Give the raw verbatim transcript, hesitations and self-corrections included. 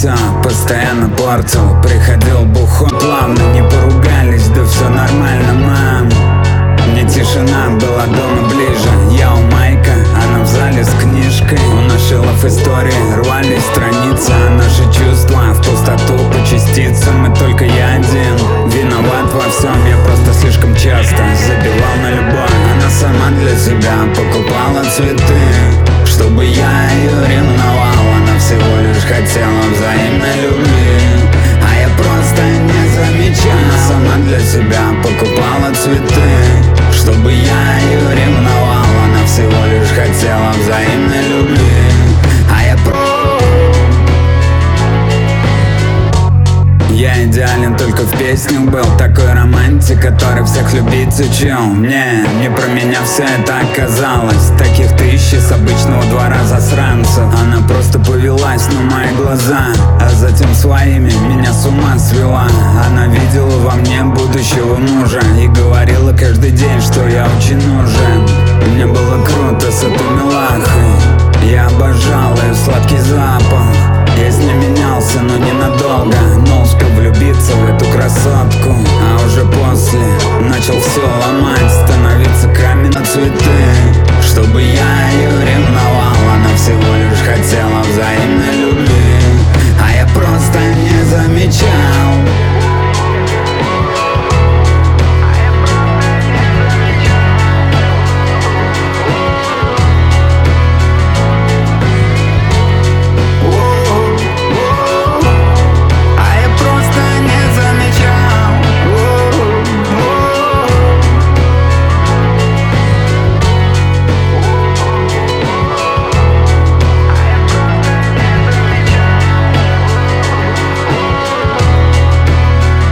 все постоянно портил. Приходил бухой, плавно не поругались, да все нормально, мам. Мне тишина была дома ближе. Я у Майка, она в зале с книжкой. У нашилов истории рвались страницы, а наши чувства в пустоту по частицам. И только я один виноват во всем. Я просто слишком часто забивал на любовь. Она сама для себя покупала цветы, чтобы я ее ревновал. Она всего лишь хотела взаимной любви, а я просто не замечал. Она сама для себя покупала цветы, чтобы я ее ревновал. Она всего лишь хотела взаимной любви, а я просто... Я идеален только в песнях был, такой романтик, который всех любить учил. Мне, не про меня все это оказалось. Таких тысячи с обычного двора засранцев. Она просто повелась на мои глаза, а затем своими меня с ума свела. Она видела во мне будущего мужа и говорила каждый день, что я очень нужен. Мне было круто с этой милахой, я обожал ее сладкий запах. Я с ней менялся, но ненадолго, но успел влюбиться в эту красотку, а уже после начал все ломать.